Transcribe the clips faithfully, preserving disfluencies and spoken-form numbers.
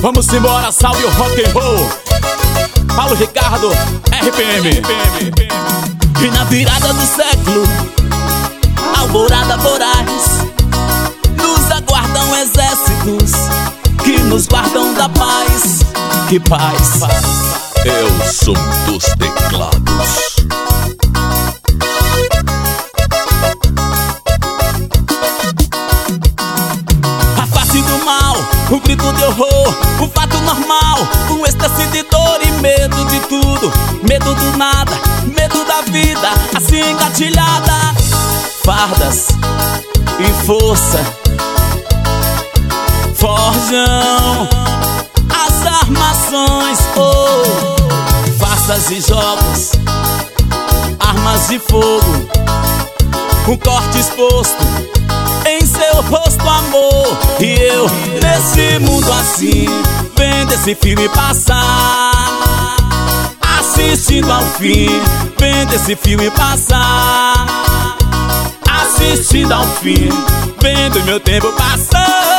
Vamos embora, salve o rock and roll. Paulo Ricardo, R P M. E na virada do século, alvorada voraz, nos aguardam exércitos que nos guardam da paz. Que paz? É o som dos teclados. A face do mal, o grito de horror, o fato normal, um êxtase de dor e medo de tudo. Medo do nada, medo da vida, assim engatilhada. Fardas e força forjam as armações, oh, farsas e jogos, armas de fogo, um corte exposto em seu rosto, amor. E eu, nesse mundo assim, vendo esse filme passar, assistindo ao fim, vendo esse filme passar, assistindo ao fim, vendo meu tempo passar.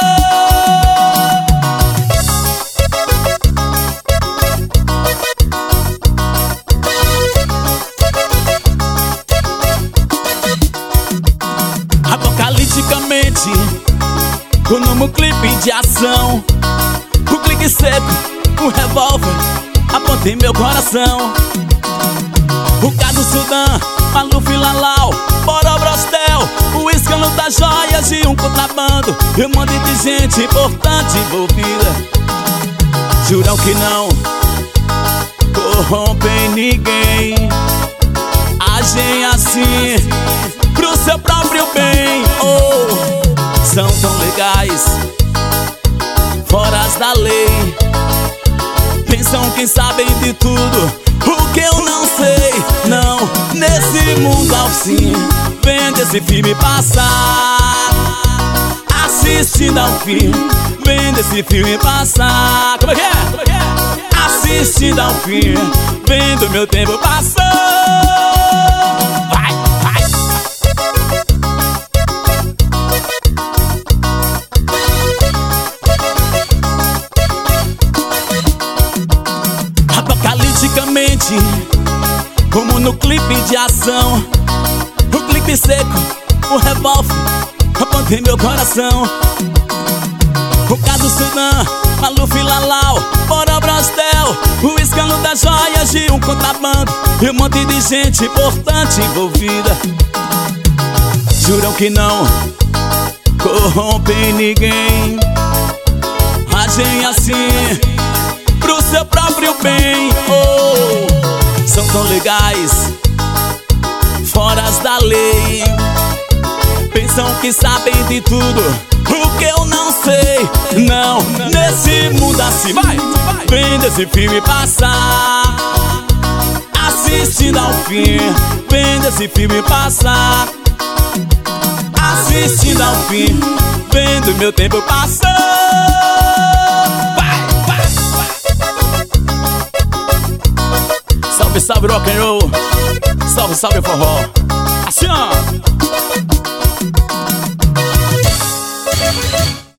Apocaliticamente, como um clipe de ação, um clique seco, um revólver aponta em meu coração. O Cado Sudã, Maluf e Lalau, Boró Brostel, o escândalo das joias e um contrabando, e um monte de gente importante envolvida. Juram que não corrompem ninguém, agem assim pro seu próprio bem. Oh, são tão legais, foras da lei, pensam que sabem de tudo, o que eu não sei. Não, nesse mundo assim, vendo esse filme passar, assistindo ao fim, vendo esse filme passar. Como é que é? Como é que é? Assistindo ao fim, vendo meu tempo passar. Vai, vai. Apocaliticamente, como no clipe de ação, o clipe seco, o revólver aponta em meu coração. O Cado Sudã, Maluf e Lalau, Boró Brostel, o escândalo das joias e um contrabando, e um monte de gente importante envolvida. Juram que não corrompem ninguém, agem assim pro seu próprio bem. Oh, são tão legais, foras da lei, pensam que sabem de tudo, o que eu não sei. Não, nesse mundo assim, vai, vendo esse filme passar, assistindo ao fim, vendo esse filme passar, assistindo ao fim, vendo meu tempo passar. Vai, vai, vai. Salve, salve rock and roll, salve, salve forró.